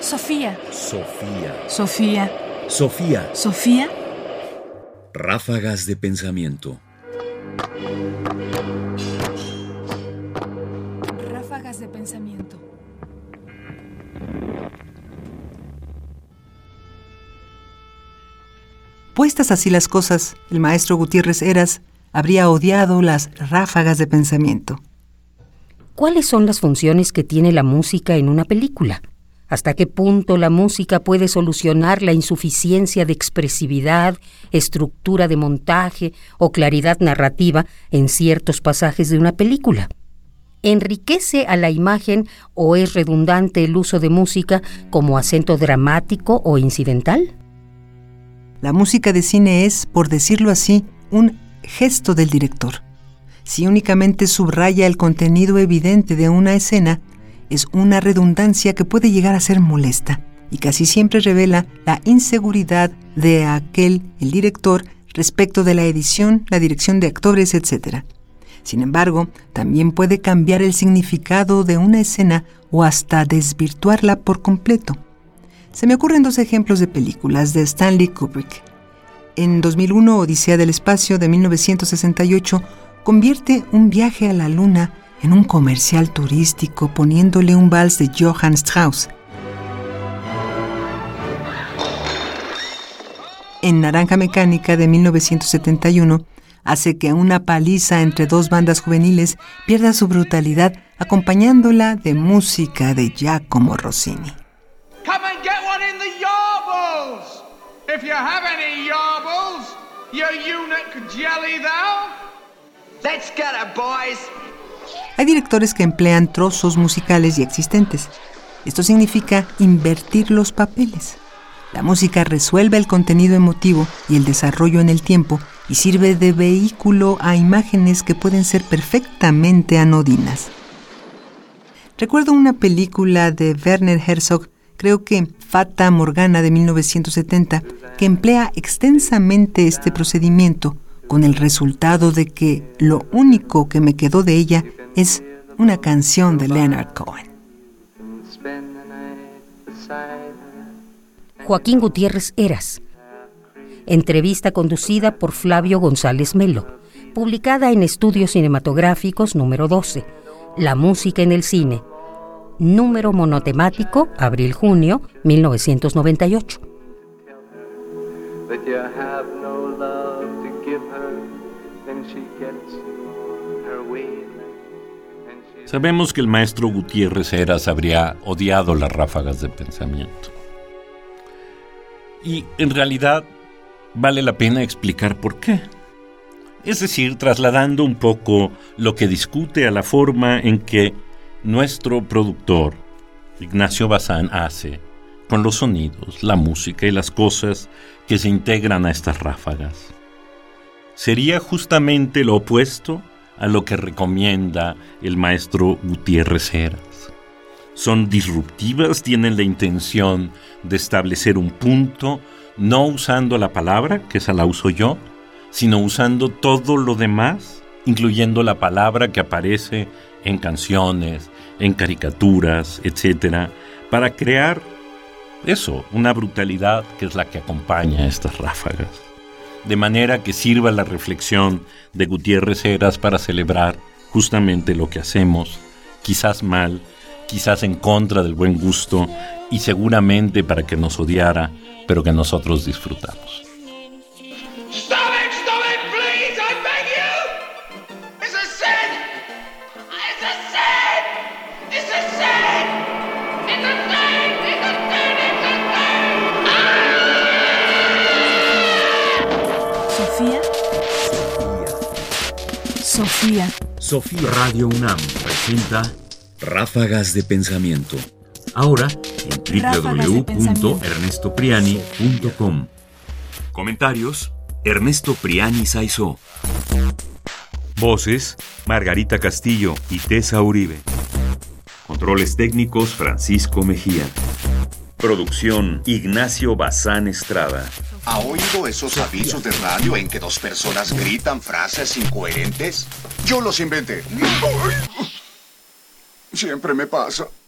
Sofía. Sofía. Sofía. Sofía. Sofía. Ráfagas de pensamiento. Ráfagas de pensamiento. Puestas así las cosas, el maestro Gutiérrez Heras habría odiado las ráfagas de pensamiento. ¿Cuáles son las funciones que tiene la música en una película? ¿Hasta qué punto la música puede solucionar la insuficiencia de expresividad, estructura de montaje o claridad narrativa en ciertos pasajes de una película? ¿Enriquece a la imagen o es redundante el uso de música como acento dramático o incidental? La música de cine es, por decirlo así, un gesto del director. Si únicamente subraya el contenido evidente de una escena, es una redundancia que puede llegar a ser molesta y casi siempre revela la inseguridad de el director, respecto de la edición, la dirección de actores, etc. Sin embargo, también puede cambiar el significado de una escena o hasta desvirtuarla por completo. Se me ocurren dos ejemplos de películas de Stanley Kubrick. En 2001, Odisea del Espacio, de 1968, convierte un viaje a la Luna en un comercial turístico poniéndole un vals de Johann Strauss. En Naranja Mecánica, de 1971, hace que una paliza entre dos bandas juveniles pierda su brutalidad acompañándola de música de Giacomo Rossini. Come and get one in the yarbles! If you have any yarbles, you eunuch jelly thou! Let's get it, boys! Hay directores que emplean trozos musicales ya existentes. Esto significa invertir los papeles. La música resuelve el contenido emotivo y el desarrollo en el tiempo y sirve de vehículo a imágenes que pueden ser perfectamente anodinas. Recuerdo una película de Werner Herzog, creo que Fata Morgana, de 1970, que emplea extensamente este procedimiento, con el resultado de que lo único que me quedó de ella es una canción de Leonard Cohen. Joaquín Gutiérrez Heras. Entrevista conducida por Flavio González Melo. Publicada en Estudios Cinematográficos número 12. La música en el cine. Número monotemático, abril-junio, 1998. Sabemos que el maestro Gutiérrez Heras habría odiado las ráfagas de pensamiento. Y en realidad vale la pena explicar por qué. Es decir, trasladando un poco lo que discute a la forma en que nuestro productor, Ignacio Bazán, hace con los sonidos, la música y las cosas que se integran a estas ráfagas. Sería justamente lo opuesto a lo que recomienda el maestro Gutiérrez Heras. Son disruptivas, tienen la intención de establecer un punto, no usando la palabra, que esa la uso yo, sino usando todo lo demás, incluyendo la palabra que aparece en canciones, en caricaturas, etc., para crear eso, una brutalidad que es la que acompaña a estas ráfagas. De manera que sirva la reflexión de Gutiérrez Heras para celebrar justamente lo que hacemos, quizás mal, quizás en contra del buen gusto y seguramente para que nos odiara, pero que nosotros disfrutamos. Stop it, please, I beg you! It's a sin! It's a sin! It's a sin! It's a sin! It's a sin! Sofía. Sofía. Sofía Radio UNAM presenta Ráfagas de Pensamiento. Ahora en www.ernestopriani.com. Comentarios: Ernesto Priani Saizó. Voces: Margarita Castillo y Tessa Uribe. Controles técnicos: Francisco Mejía. Producción: Ignacio Bazán Estrada. ¿Ha oído esos avisos de radio en que dos personas gritan frases incoherentes? Yo los inventé. Siempre me pasa.